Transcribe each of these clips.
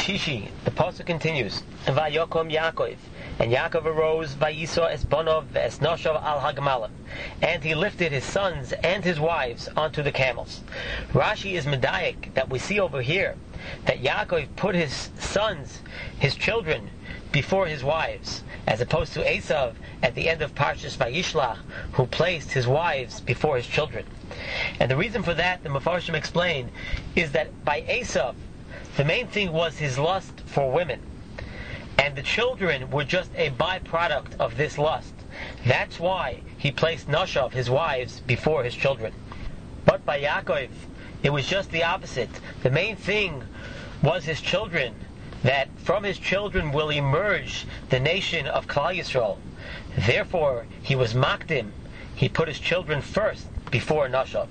Shishi, the pasuk continues, Vayokom Yaakov, and Yaakov arose, Vayisa es bonov ve'es noshav al hagmalim, and he lifted his sons and his wives onto the camels. Rashi is medayik that we see over here that Yaakov put his sons, his children, before his wives, as opposed to Esav at the end of Parshas Vayishlach, who placed his wives before his children. And the reason for that, the Mefarshim explain, is that by Esav, the main thing was his lust for women, and the children were just a byproduct of this lust. That's why he placed Noshav, his wives, before his children. But by Yaakov, it was just the opposite. The main thing was his children, that from his children will emerge the nation of Klal Yisrael. Therefore, he was makdim. He put his children first before Noshav.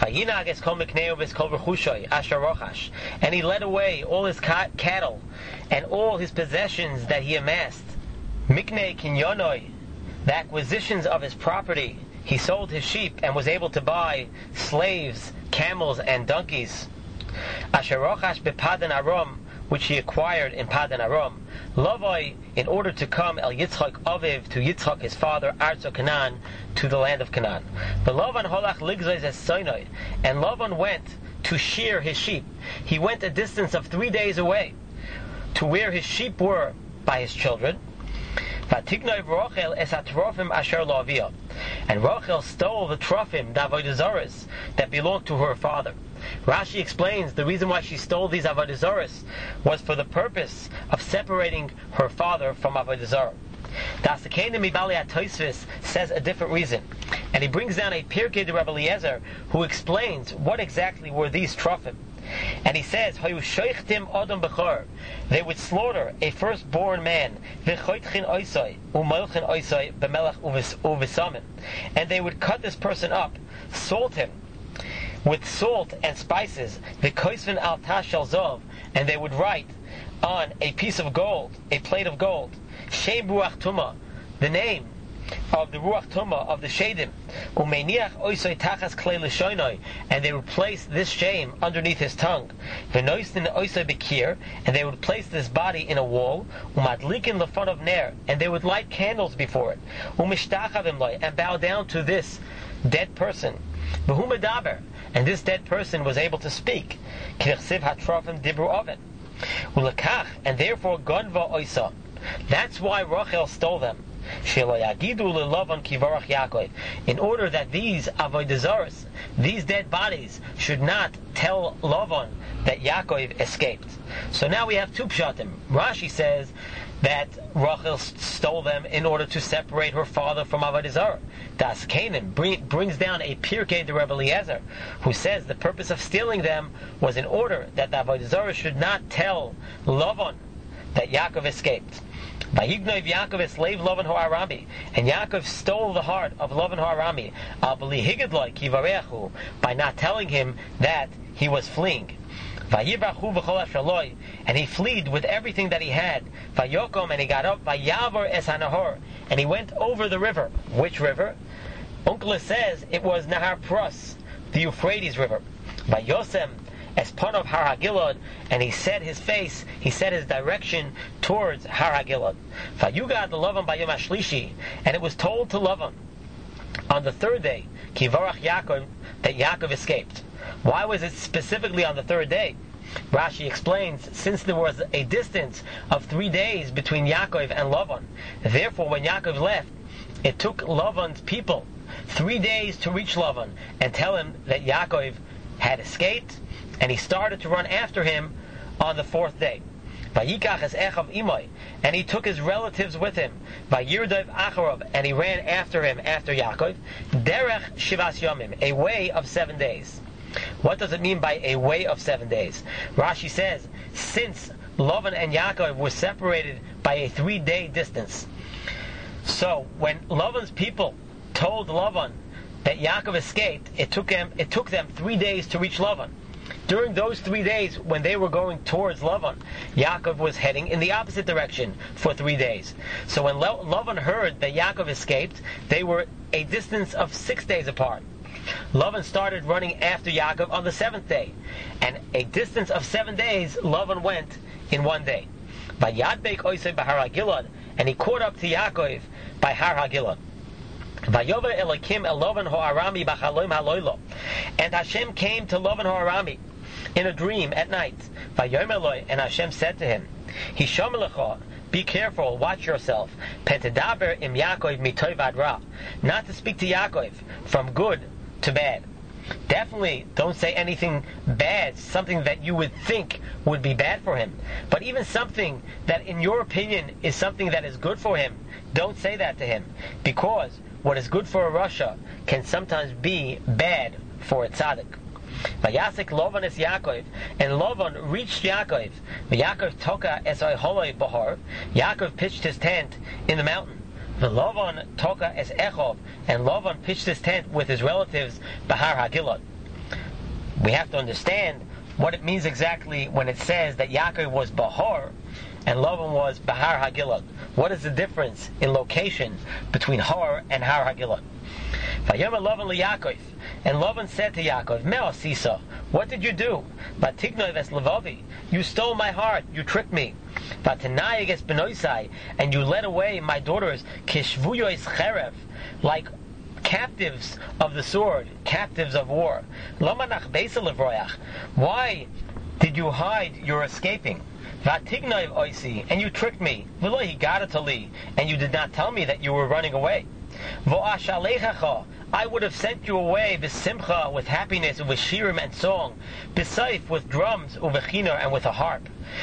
And he led away all his cattle and all his possessions that he amassed. Miknei kinyonoi, the acquisitions of his property. He sold his sheep and was able to buy slaves, camels, and donkeys. Asher rochash bepadan aram, which he acquired in Padan Aram. Lavoi, in order to come El Yitzchak Aviv, to Yitzchak his father, Arzo Canaan, to the land of Canaan. The Lavan holach ligzois es Sinai, and Lavan went to shear his sheep. He went a distance of 3 days away to where his sheep were by his children. Vatignoi Rochel es hatrofim asher lo, and Rochel stole the trofim, the avodah zaros, that belonged to her father. Rashi explains the reason why she stole these avodah zaros was for the purpose of separating her father from avodah zarah. The Asakeinim Mibali Tosfos says a different reason, and he brings down a Pirkei de Rabbi Eliezer who explains what exactly were these trofim. And he says, Hayu shoichtim adam bechor, they would slaughter a firstborn man, v'choitchin oisai, u'molchin oisai, b'melech u'v'samin, and they would cut this person up, salt him with salt and spices, v'koisvin al tashel zov, and they would write on a piece of gold, a plate of gold, Shem Ruach Tumah, the name of the Ruach Tumah of the Shadim, Umeniach Oisoi Tachas Klei L'Shoinoi, and they would place this shame underneath his tongue, V'noistin Oisoi Bekir, and they would place this body in a wall, Umadlikin Lefon of Ner, and they would light candles before it, Umishtachavim Loi, and bow down to this dead person, V'humedaber, and this dead person was able to speak, Kirchsiv Hatrofim Dibru Oven, Ulekach, and therefore Gonva Oisa. That's why Rachel stole them. In order that these avodah zaros, these dead bodies, should not tell Lavan that Yaakov escaped. So now we have two pshatim. Rashi says that Rachel stole them in order to separate her father from avodah zarah. Das Canaan brings down a Pirkei de Rabbi Eliezer, who says the purpose of stealing them was in order that the avodah zarah should not tell Lavan that Yaakov escaped. Vayignoiv Yaakov es slave Lavan Ho'arami, and Yaakov stole the heart of Lavan Ho'arami, by not telling him that he was fleeing. Vayibrachu v'chol ashaloi, and he fled with everything that he had. Vayokom, and he got up. Vayavor es hanahor, and he went over the river. Which river? Onkelos says it was Nahar Pras, the Euphrates River. Vayosem es panov Har HaGilad, and he set his face, he set his direction towards Har HaGilad. Vayugad Lavan bayom hashlishi, and it was told to Lavan on the third day, Kivarach Yaakov, that Yaakov escaped. Why was it specifically on the third day? Rashi explains, since there was a distance of 3 days between Yaakov and Lavan, therefore when Yaakov left, it took Lavan's people 3 days to reach Lavan and tell him that Yaakov had escaped, and he started to run after him on the 4th day. Vayikach es echav imoi, and he took his relatives with him. Vayirdav acharav, and he ran after him after Yaakov. Derech shivas yomim, a way of 7 days. What does it mean by a way of 7 days? Rashi says, since Lavan and Yaakov were separated by a 3-day distance, so when Lavan's people told Lavan that Yaakov escaped, it took them 3 days to reach Lavan. During those 3 days, when they were going towards Lavan, Yaakov was heading in the opposite direction for 3 days. So when Lavan heard that Yaakov escaped, they were a distance of 6 days apart. Lavan started running after Yaakov on the 7th day, and a distance of 7 days, Lavan went in one day. Vayadbek Osei Bahar HaGilad, and he caught up to Yaakov by Har HaGilad. Vayover Elokim el Lovan Ho'arami b'chalom haloilo, and Hashem came to Lovan Ho'arami in a dream at night. Vayomer Eloi, and Hashem said to him, Hisham lecha, be careful, watch yourself. Pentedaber im Yaakov mitov ad ra, not to speak to Yaakov from good to bad. Definitely don't say anything bad, something that you would think would be bad for him. But even something that in your opinion is something that is good for him, don't say that to him. Because what is good for a Rasha can sometimes be bad for a tzaddik. Vayasek Lovan es Yaakov, and Lovan reached Yaakov. Yaakov toka es oiholoi bahar. Yaakov pitched his tent in the mountain. Lovan toka es Echov, and Lovan pitched his tent with his relatives Bahar HaGilad. We have to understand what it means exactly when it says that Yaakov was Bahar and Lovan was Bahar HaGilad. What is the difference in location between Har and Har HaGilad? Vayomer Lovan liYaakov, and Lovan said to Yaakov, Meo Sisa, what did you do? Vatiknoi ves Levovi, you stole my heart, you tricked me. Vatenayeg es benoisai, and you led away my daughters, kishvuyois cherev, like captives of the sword, captives of war. Lomanach beisa levroyach, why did you hide your escaping? Vatignoiv oisi, and you tricked me. V'lo higadatali, and you did not tell me that you were running away. V'ashalechacha, I would have sent you away b'simcha, with happiness, with shirim and song, b'saif, with drums, uvechiner, and with a harp.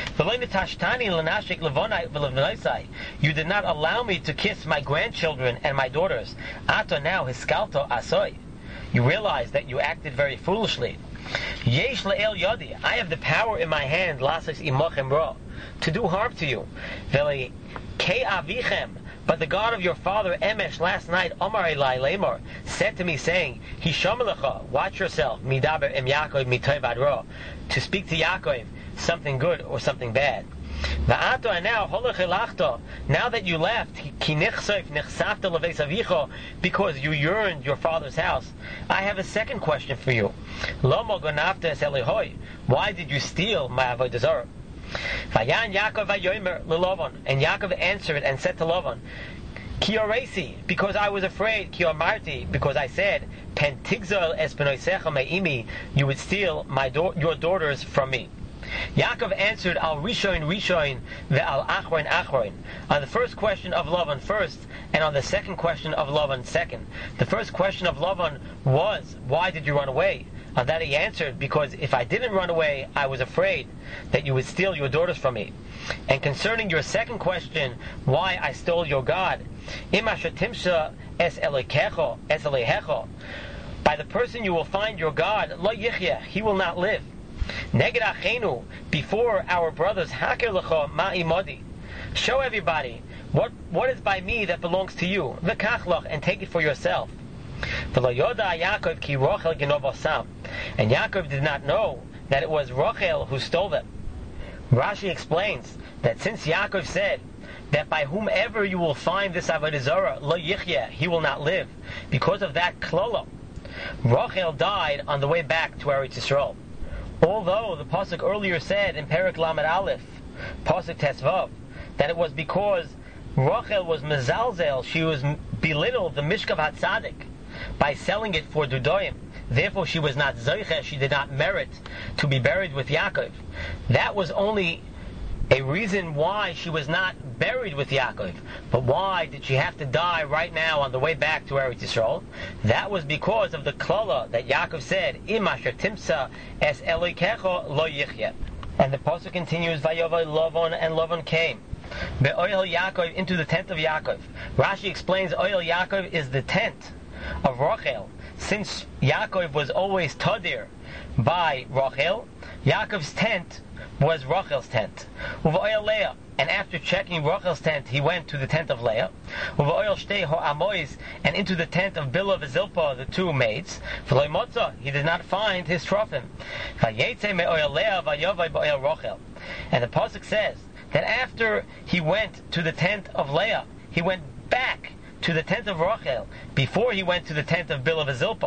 You did not allow me to kiss my grandchildren and my daughters. Ato now hiskalto asoy. You realize that you acted very foolishly. Yesh le'el yodi, I have the power in my hand, lasis imochem ra, to do harm to you. Veli ke avichem, but the God of your father Emesh last night, Omar Elai Lemor, said to me, saying, Hisham lecha, watch yourself, midaber em Yaakov mitoy vad ra, to speak to Yaakov something good or something bad. Va'ato, and now holach elachto, now that you left, ki nichsoif nichsafta leveis avicho, because you yearned your father's house. I have a second question for you. Lomo gonafta es Elihoi, why did you steal my avodah zarah? Vayan Yaakov vayomer leLovan, and Yaakov answered and said to Lovan, Ki oresi, because I was afraid, ki omarti, because I said, Pen tigzol es benoisecha me'imi, you would steal your daughters from me. Yaakov answered, Al Rishoin Rishoin ve'al Achroin Achroin, on the first question of Lavan first, and on the second question of Lavan second. The first question of Lavan was, why did you run away? On that he answered, because if I didn't run away, I was afraid that you would steal your daughters from me. And concerning your second question, why I stole your God, Im asher timsha es elekecho es elehecho, by the person you will find your God, lo yichya, he will not live. Neged achenu, before our brothers, haker lecho ma'imodi, show everybody what is by me that belongs to you, v'kachloch, and take it for yourself. V'lo yoda Yaakov ki Rochel genov osam, and Yaakov did not know that it was Rochel who stole them. Rashi explains that since Yaakov said that by whomever you will find this avodah zarah, lo yichya, he will not live, because of that klolo, Rochel died on the way back to Eretz Yisrael. Although the pasuk earlier said in Perek Lamed Aleph, pasuk Tesvav, that it was because Rochel was mezalzel, she was belittled the Mishkav HaTzadik by selling it for Dudoim. Therefore she was not Zoiche, she did not merit to be buried with Yaakov. That was only a reason why she was not buried with Yaakov. But why did she have to die right now on the way back to Eretz Yisrael? That was because of the klala that Yaakov said, Im asher timsa es elikecho lo yichya. And the pasuk continues, Vayovay Lavan, and Lavan came Be'oil Yaakov, into the tent of Yaakov. Rashi explains Oil Yaakov is the tent of Rochel. Since Yaakov was always tadir by Rochel, Yaakov's tent was Rachel's tent. Uvoil Leah, and after checking Rachel's tent, he went to the tent of Leah. Uvoil Shtei Ho'amois, and into the tent of Bilhah and Zilpah, the two maids. V'loi motza, he did not find his trophim. Vayetze me'oil Leah vayovai ba'oil Rachel. And the pasuk says that after he went to the tent of Leah, he went back to the tent of Rachel before he went to the tent of Bilhah and Zilpah.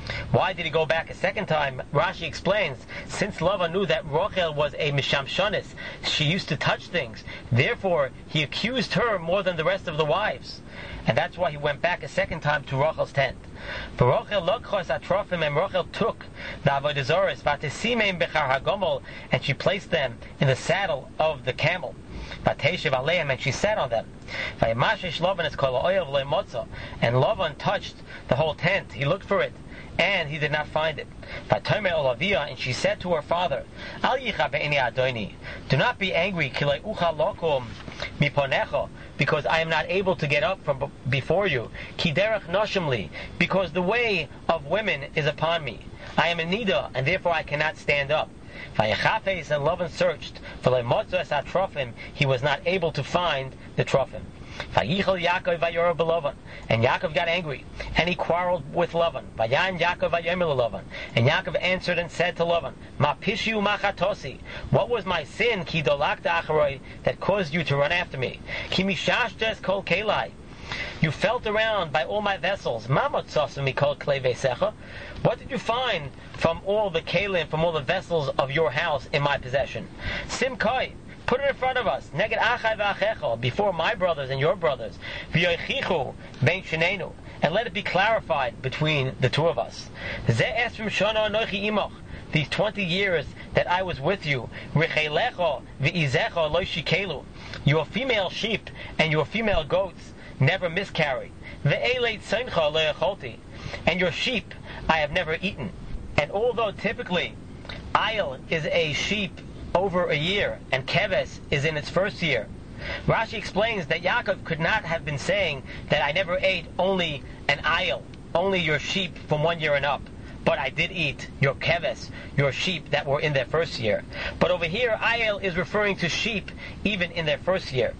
Why did he go back a second time? Rashi explains, since Lavan knew that Rachel was a mishamshonis, she used to touch things, therefore he accused her more than the rest of the wives. And that's why he went back a second time to Rachel's tent. But Rachel lokchos atrofim, and Rachel took the avodah zaros, vatesimeim bechar hagomel, and she placed them in the saddle of the camel. Vateshiv aleim, and she sat on them. Vayimashish Lavan es kol ha'oyev lo motza, and Lavan touched the whole tent. He looked for it, and he did not find it. Vatomer Olavia, and she said to her father, Al yicha ve'eni adoni, do not be angry, kilei ucha lokum miponecha, because I am not able to get up from before you. Ki derech noshimli, because the way of women is upon me. I am a nida, and therefore I cannot stand up. Vayechafes, and Lavan searched, v'lo motza es hatrofim, he was not able to find the trofim. Vayichel Yaakov vayora b'Lavan, and Yaakov got angry, and he quarreled with Lavan. Vayan Yaakov vayomer Lavan, and Yaakov answered and said to Lavan, Ma pishu machatosi, what was my sin, ki dolakta acharoi, that caused you to run after me? Ki mishashtes kol kelai, you felt around by all my vessels. Ma motzasu mikol klei vesecha, what did you find from all the kelim, from all the vessels of your house in my possession? Simkai, put it in front of us, neged achai v'achecha, before my brothers and your brothers, v'yoichichu bein shenenu, and let it be clarified between the two of us. Ze esrim shana anochi imoch, these 20 years that I was with you, richelecha v'izecha lo shikelu, your female sheep and your female goats never miscarry. Ve'eleit seincha lo yacholti, and your sheep I have never eaten. And although typically Ayil is a sheep over a year, and Keves is in its first year, Rashi explains that Yaakov could not have been saying that I never ate only an Ayil, only your sheep from 1 year and up, but I did eat your Keves, your sheep that were in their first year. But over here, Ayil is referring to sheep even in their first year.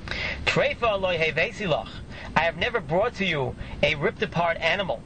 Treifa lo hevesilach, I have never brought to you a ripped apart animal.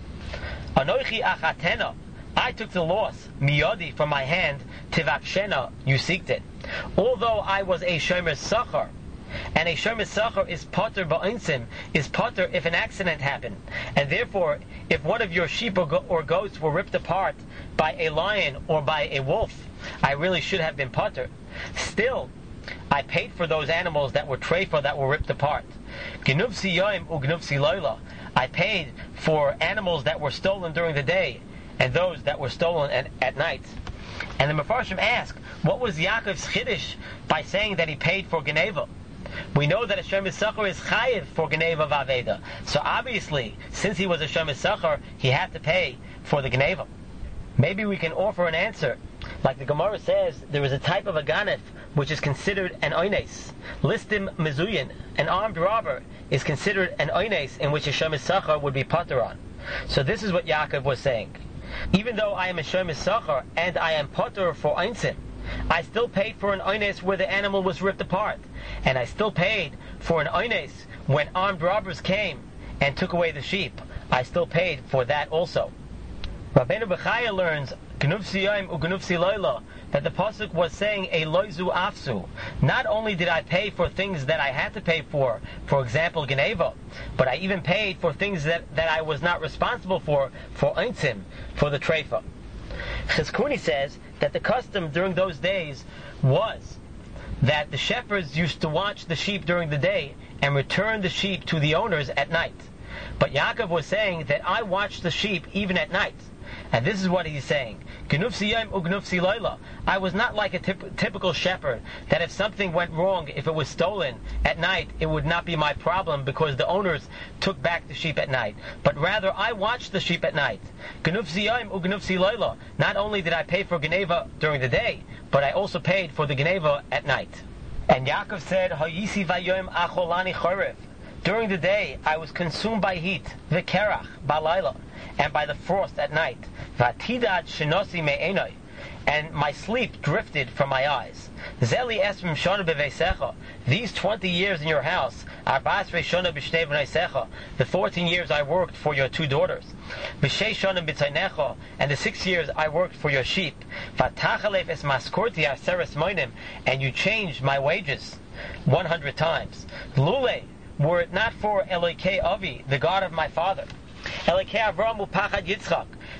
Anochi achatena, I took the loss, miyodi, from my hand, tivakshena, you seeked it. Although I was a shomer sachar, and a shomer sachar is potter ba'insim, is potter if an accident happened, and therefore, if one of your sheep or goats were ripped apart by a lion or by a wolf, I really should have been potter. Still, I paid for those animals that were treifa, that were ripped apart. Gnuvsi yoim ugnuvsi loila, I paid for animals that were stolen during the day, and those that were stolen at night. And the Mefarshim ask, what was Yaakov's chiddush by saying that he paid for Geneva? We know that a Shomer Sachar is chayiv for Geneva v'aveda. So obviously, since he was a Shomer Sachar, he had to pay for the Geneva. Maybe we can offer an answer. Like the Gemara says, there is a type of a ganef which is considered an oines. Listim mezuyin, an armed robber, is considered an oines in which a Shomer Sachar would be pater on. So this is what Yaakov was saying. Even though I am a shomer sachar and I am potter for einsim, I still paid for an oines where the animal was ripped apart, and I still paid for an oines when armed robbers came and took away the sheep. I still paid for that also. Rabbeinu Bechaya learns Gnuvsi Yom uGnuvsi Loila, that the pasuk was saying a loizu afsu. Not only did I pay for things that I had to pay for example Geneva, but I even paid for things that I was not responsible for einsim, for the treifa. Chizkuni says that the custom during those days was that the shepherds used to watch the sheep during the day and return the sheep to the owners at night. But Yaakov was saying that I watched the sheep even at night. And this is what he's saying. Gnuvsi yom ugnuvsi loila. I was not like a typical shepherd, that if something went wrong, if it was stolen at night, it would not be my problem because the owners took back the sheep at night. But rather, I watched the sheep at night. Gnuvsi yom ugnuvsi loila. Not only did I pay for Geneva during the day, but I also paid for the Geneva at night. And Yaakov said, Hayisi vayom acholani chorev. During the day, I was consumed by heat, v'kerach, balayla, and by the frost at night, v'atidad shenosi me'enoi, and my sleep drifted from my eyes. Zeli esrim shona b'veisecha, these 20 years in your house, arba'asrei shona b'shtei v'neisecha, the 14 years I worked for your 2 daughters, b'shei shona b'tzainecha, and the 6 years I worked for your sheep, v'tachalef es maskorti aseres moinim, and you changed my wages 100 times. Lule, were it not for Elokei Avi, the God of my father, Elokei Avram upachad Yitzchak,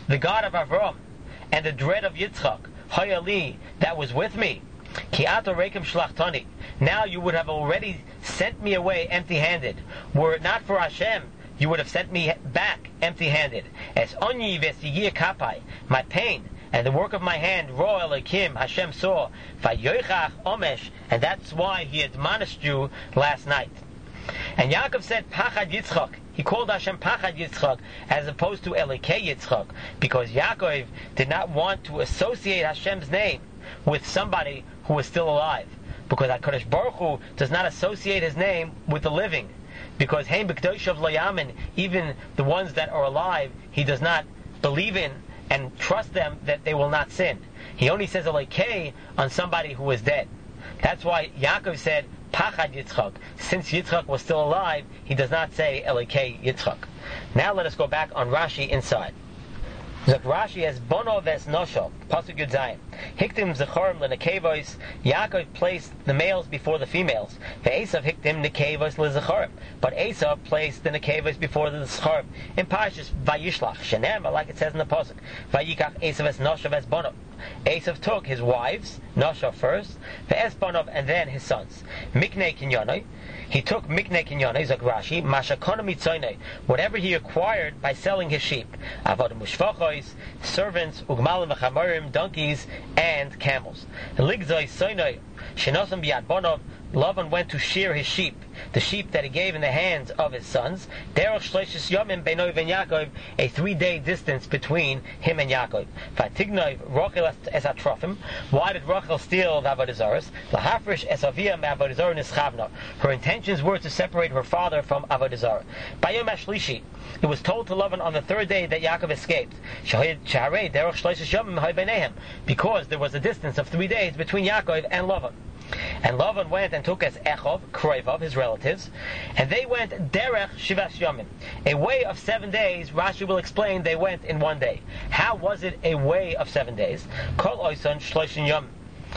the God of Avram, and the dread of Yitzchak, Hayali, that was with me. Ki ato rekim shlachtani. Now you would have already sent me away empty-handed. Were it not for Hashem, you would have sent me back empty-handed. As onyi vesiyir kapai, my pain and the work of my hand, Ro Elokim, Hashem saw, Vayoichach Omesh, and that's why he admonished you last night. And Yaakov said, Pachad Yitzchak. He called Hashem Pachad Yitzchak as opposed to Elikei Yitzchak, because Yaakov did not want to associate Hashem's name with somebody who was still alive. Because HaKadosh Baruch Hu does not associate his name with the living. Because Hein B'Kedoshav Layamin, even the ones that are alive, he does not believe in and trust them that they will not sin. He only says Elikei on somebody who is dead. That's why Yaakov said Pachad Yitzchak. Since Yitzchak was still alive, he does not say Elikei Yitzchak. Now let us go back on Rashi inside. Zok Rashi as Bono ves Nosho, Pasuk Yud Zayin. Hiktim Zechorim leNekevos. Yaakov placed the males before the females. VeEsav hiktim Nekevos leZechorim. But Esav placed the Nekevos before the Zechorim. In Parshas Vayishlach, Shenemar, like it says in the Pasuk, Vayikach Esav es Nosho ves Bono. Esav took his wives, Nosho first, ve'es Bonov, and then his sons. Miknei Kinyanoi. He took Miknei Kinyanoi, Zok Rashi, Mashakona Mitzoinoi, whatever he acquired by selling his sheep. Avodim Ushvachois, servants, Ugmalim v'chamorim, donkeys, and camels. Ligzoi Soinoi, Shenosam Biyad Bonov, Lavan went to shear his sheep, the sheep that he gave in the hands of his sons. Derech Shleishis Yomim Beinoi and Yaakov, a 3-day distance between him and Yaakov. Vatignoi Rochel es Atrofim. Why did Rochel steal the Avodah Zaros? Lahafresh es Avia me'Avodah Zarah nischavna. Her intentions were to separate her father from Avodah Zarah. Bayom Ashlishi, it was told to Lavan on the 3rd day that Yaakov escaped. Shaharei Derech Shleishis Yomim Hay Beinehem, because there was a distance of 3 days between Yaakov and Lavan. And Lavan went and took as Echov, Kroivov, his relatives, and they went Derech Shivas Yomim, a way of 7 days. Rashi will explain they went in 1 day. How was it a way of 7 days? Kol Oison Shloisha Yom,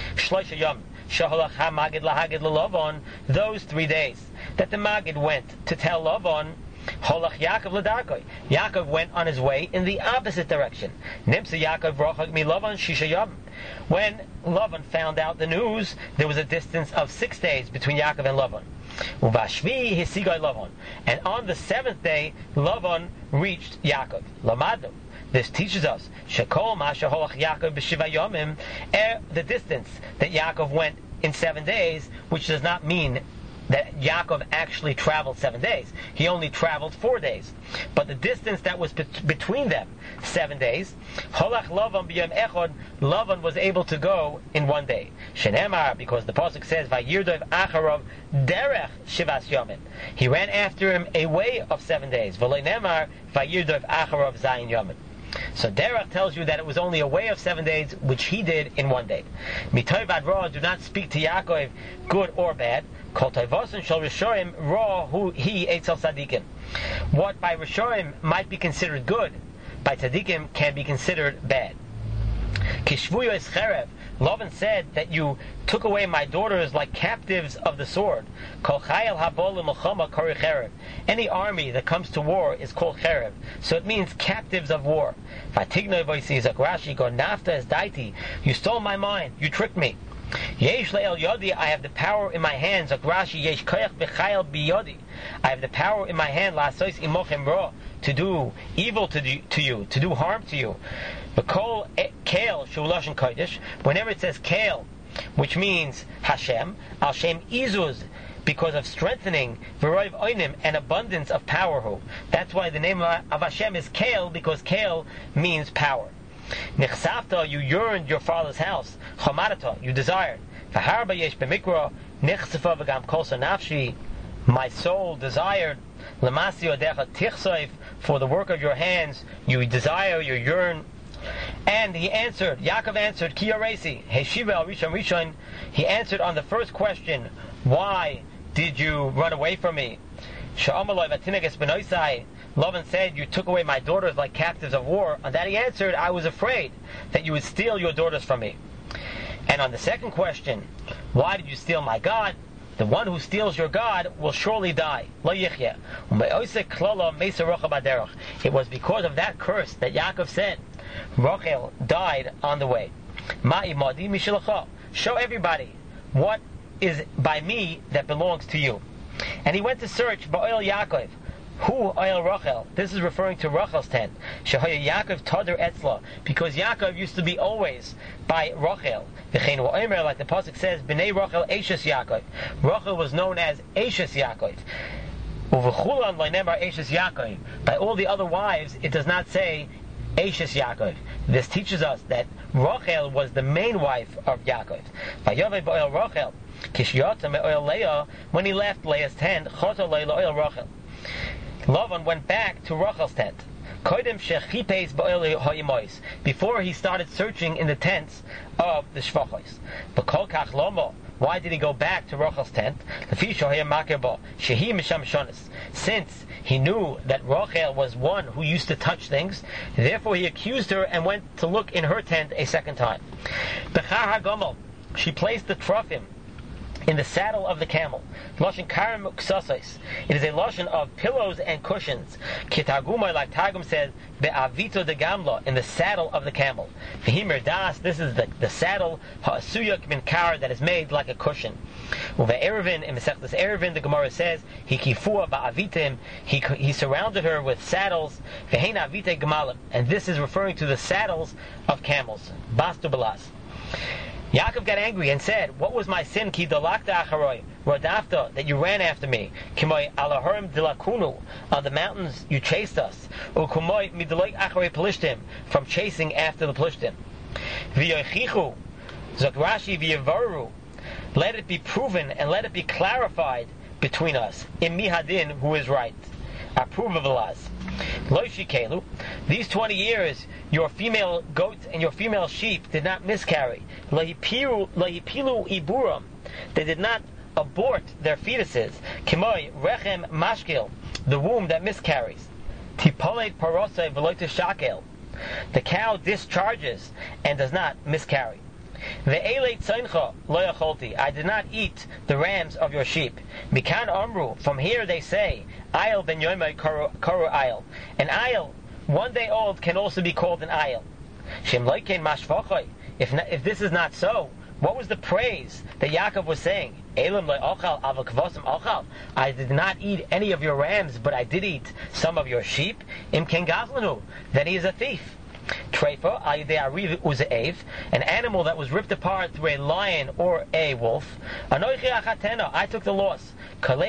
Shaholach HaMagid LaHagid LaLavan, those 3 days that the Magid went to tell Lavan, Holach Yaakov Ladarkoi. Yaakov went on his way in the opposite direction. Nimsa Yaakov Rochag Mi Lavan Shisha Yom. When Lavan found out the news, there was a distance of 6 days between Yaakov and Lavan. Uvashvi Hisigai Lavan. And on the 7th day, Lavan reached Yaakov. Lamadu. This teaches us Shekol Masha Holach Yaakov B'Shiva Yomim, the distance that Yaakov went in 7 days, which does not mean that Yaakov actually traveled 7 days. He only traveled 4 days. But the distance that was between them, 7 days, Holach Lavan b'yom echad, Lavan was able to go in 1 day. Shenemar, because the pasuk says, Vayirdov acharov derech shivas yomim. He ran after him a way of 7 days. V'lo nemar Vayirdov acharov zayin yomim. So Derech tells you that it was only a way of 7 days, which he did in 1 day. Mitoy vad ra, do not speak to Yaakov good or bad. Kol toivosin shel rishorim ra hu he etzel tzadikim. What by rishorim might be considered good, by tzadikim can be considered bad. Kishvuyo es cherev. Lavan said that you took away my daughters like captives of the sword. Kol chayil habol l'milchama kori cherev. Any army that comes to war is called cherev. So it means captives of war. Vatignoi voisi Zok Rashi go nafta es daiti. You stole my mind. You tricked me. Yesh le'el yodi. I have the power in my hands. Zok Rashi yesh koyach b'chayil biyodi. I have the power in my hand la'asos imochem ra, to do evil to you, to do harm to you. Kol Kael Shuloshin Kodesh, whenever it says Kael, which means Hashem, Al Shem Izuz, because of strengthening, V'roiv Oinim, and abundance of power. Who? That's why the name of Hashem is Kael, because Kael means power. Nichsafta, you yearned your father's house. Chomarata, you desired. V'harba yesh b'mikra, nichsafa v'gam kolsa nafshi, my soul desired. Lamasi odecha tichsoif, for the work of your hands, you desire, you yearn. And he answered, Yaakov answered, Ki Yaresi, Heshiva al Rishon Rishon. He answered on the first question, why did you run away from me? Sha'amaloi v'tinages benoisai. Lavan said, you took away my daughters like captives of war. On that he answered, I was afraid that you would steal your daughters from me. And on the second question, why did you steal my God? The one who steals your God will surely die. Lo yichya. It was because of that curse that Yaakov said, Rachel died on the way. Ma'i madi mishilacha. Show everybody what is by me that belongs to you. And he went to search Ba'oil Yaakov. Who Oil Rachel? This is referring to Rachel's tent. Shehaya Yaakov Tadar Etzla, because Yaakov used to be always by Rachel. V'chein Omer, like the pasuk says, B'nei Rachel Eishes Yaakov. Rachel was known as Eishes Yaakov. Uvechulan lo'nemar Eishes Yaakov. By all the other wives, it does not say Eishes Yaakov. This teaches us that Rachel was the main wife of Yaakov. Vayovei Ba'oil Rachel. Kishyata me'oil Leah, when he left Leah's tent, Choto Leah Oil Rachel. Lavan went back to Rachel's tent. Before he started searching in the tents of the Shvachos. Why did he go back to Rachel's tent? Since he knew that Rachel was one who used to touch things, therefore he accused her and went to look in her tent a second time. She placed the trophim in the saddle of the camel. Lashon karim ksasais. It is a lashon of pillows and cushions. Kitagumai, like Targum says, be'avito de gamla, in the saddle of the camel. V'himer das, this is the saddle ha'asuyak min kar, that is made like a cushion. Uve'erevin, in Mesechtes Erevin, the Gemara says, he kifua ba'avitim, he surrounded her with saddles. V'hein avite gemalim, and this is referring to the saddles of camels. Bastu belas. Yaakov got angry and said, "What was my sin? Ki dalakta acharoi, rodafta, that you ran after me. Kimoi alaharim dilakunu, on the mountains you chased us. Ukumoi midaloi acharoi pelishtim, from chasing after the pelishtim. V'yochichu, zok Rashi v'yevaru, let it be proven and let it be clarified between us. In mihadin, who is right. Approve of the laws. Loishikelu, these 20 years, your female goats and your female sheep did not miscarry. Lahipilu iburam, they did not abort their fetuses. Kimoi rechem mashkil, the womb that miscarries. Tipolet parosei v'loite shakel, the cow discharges and does not miscarry. Ve'elei tzeincha lo yacholti, I did not eat the rams of your sheep. Mikan amru, from here they say, ayil ben yomei koru ayil. An ayil, 1 day old, can also be called an ayil. Shem loikein mashvachoi, if this is not so, what was the praise that Yaakov was saying? Elam lo ochal aval kvosim ochal, I did not eat any of your rams, but I did eat some of your sheep. Im ken gazlanu, then he is a thief. Treifa, an animal that was ripped apart through a lion or a wolf. I took the loss. Like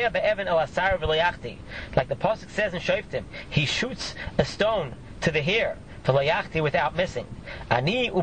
the pasuk says in Shoftim, he shoots a stone to the hare without missing. I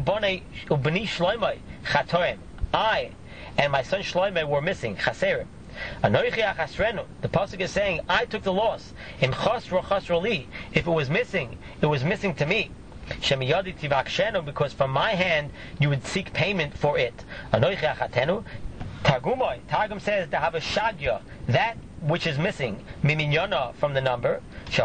and my son Shloimeh were missing. Chaserim. The pasuk is saying, I took the loss. If it was missing, it was missing to me. Because from my hand you would seek payment for it. Targum says to have a shagya, that which is missing, miminyana, from the number.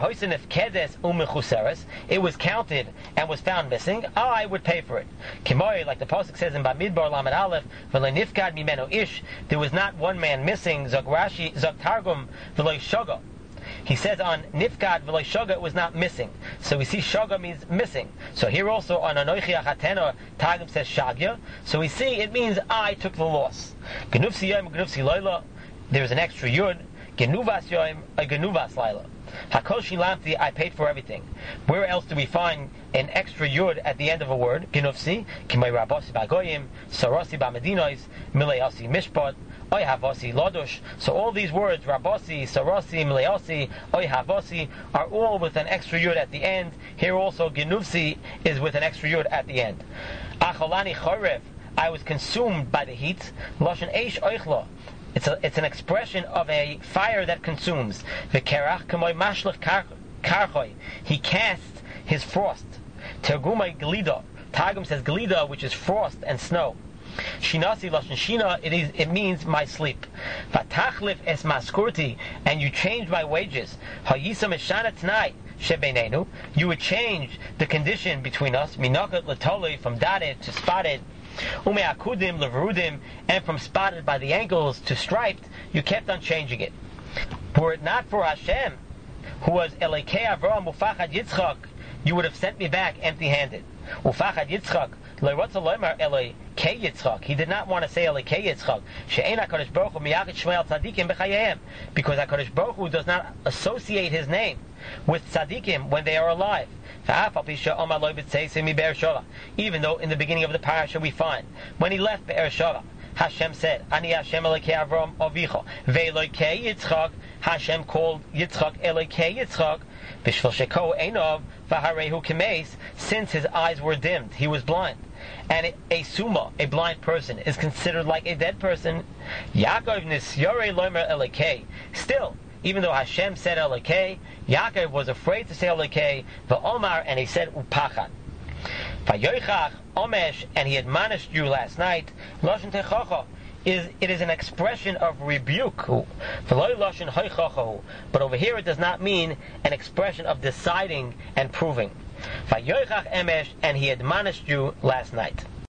It was counted and was found missing. I would pay for it. Like the pasuk says in Bamidbar Lamed Aleph, there was not one man missing. Zog Rashi, Zog Targum, v'lo shoga. He says on Nifkad v'lo shoga, it was not missing. So we see shoga means missing. So here also on Anoichi Achatena, Targum says shagya. So we see it means I took the loss. Genuvsi yom, genuvsi loyla. There is an extra yud. Genuvas yom, a genuvas laila. Hakol shilamti, I paid for everything. Where else do we find an extra yud at the end of a word? Genuvsi, kimay rabosi bagoyim, sarosi bamedinois, mileasi mishpat, oy havosi lodush. So all these words, rabosi, sarosi, mileasi, oy havosi, are all with an extra yud at the end. Here also genuvsi is with an extra yud at the end. Acholani chorev, I was consumed by the heat. Lashon eish oichlo. It's an expression of a fire that consumes. V'kerach k'moy mashlach karchoy. He cast his frost. Tergumay glida. Targum says glida, which is frost and snow. Shinasi lashon shina. It means my sleep. Vatachlif es maskurti, and you changed my wages. Hayisam eshana tonight. Shebeinenu. You would change the condition between us. Minakat latoli, from dotted to spotted. Umeakudim leverudim, and from spotted by the ankles to striped, you kept on changing it. Were it not for Hashem, who was Elekei Avraham Mufachad Yitzchak, you would have sent me back empty-handed. Ufachad Yitzchak, le'rotza loymar eloi ke Yitzchak. He did not want to say eloi ke Yitzchak. She'ein HaKadosh Baruch Hu miyachid shmei tzadikim b'chayeim, because HaKadosh Baruch Hu does not associate His name with tzadikim when they are alive. Even though in the beginning of the parasha we find when he left Be'er Sheva, Hashem said, Ani Hashem Elokei Avram Avicha Ve'Elokei Yitzchak. Hashem called Yitzchak Elokei Yitzchak. B'shvil sheko einov v'harehu kemeis, since his eyes were dimmed, he was blind. And a suma, a blind person, is considered like a dead person. Yaakov nisyore lomer Elokei. Still, even though Hashem said Elokei, Yaakov was afraid to say Elokei, v'omar, and he said upachat. Vayoichach omesh, and he admonished you last night. Lashon techacha, it is an expression of rebuke. V'loi lashon hoichachahu, but over here it does not mean an expression of deciding and proving. Vayoichach emesh, and he admonished you last night.